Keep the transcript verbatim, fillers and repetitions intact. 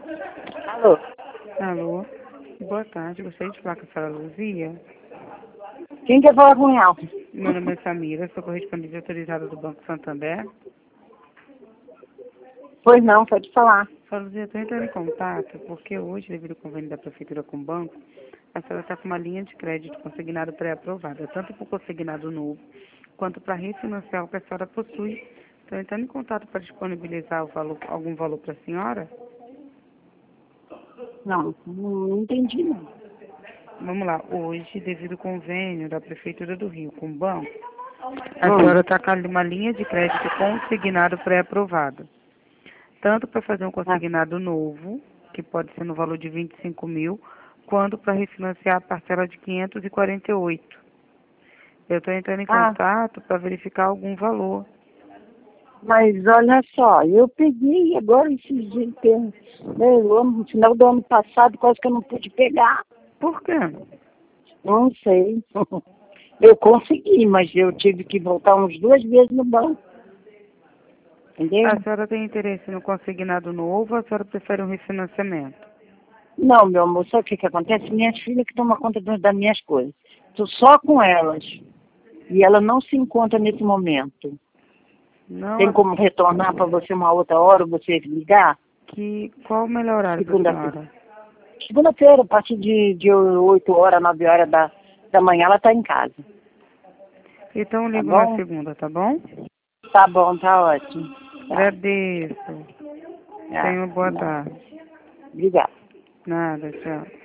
Alô? Alô, boa tarde, gostaria de falar com a senhora Luzia. Quem quer falar com ela? Meu nome é Samira, sou correspondente autorizada do Banco Santander. Pois não, pode falar. Senhora Luzia, estou entrando em contato porque hoje, devido ao convênio da Prefeitura com o banco, a senhora está com uma linha de crédito consignado pré-aprovada, tanto para o consignado novo, quanto para refinanciar o que a senhora possui. Estou entrando em contato para disponibilizar o valor, algum valor para a senhora. Não, não, não entendi não. Vamos lá, hoje, devido ao convênio da Prefeitura do Rio com o banco, a Hum. senhora está com uma linha de crédito consignado pré-aprovada. Tanto para fazer um Ah, consignado novo, que pode ser no valor de vinte e cinco mil, quanto para refinanciar a parcela de quinhentos e quarenta e oito. Eu estou entrando em ah, contato para verificar algum valor. mas olha só, eu peguei agora esses dias, né, no final do ano passado, quase que eu não pude pegar. Por quê? Não sei. Eu consegui, mas eu tive que voltar uns duas vezes no banco. Entendeu? A senhora tem interesse no consignado novo ou a senhora prefere um refinanciamento? Não, meu amor, sabe o que, que acontece? Minhas filhas que tomam conta das das minhas coisas. Estou só com elas. E ela não se encontra nesse momento. Não, Tem a- como retornar para você uma outra hora, ou você ligar? que, qual o melhor horário para a Segunda-feira. senhora? Segunda-feira, a partir de, de oito horas, nove horas da, da manhã, ela está em casa. Então eu Tá ligo na bom? segunda, tá bom? Tá bom, tá ótimo. Tá. Agradeço. Tá. Tenha uma boa Não. tarde. Obrigada. Nada, tchau.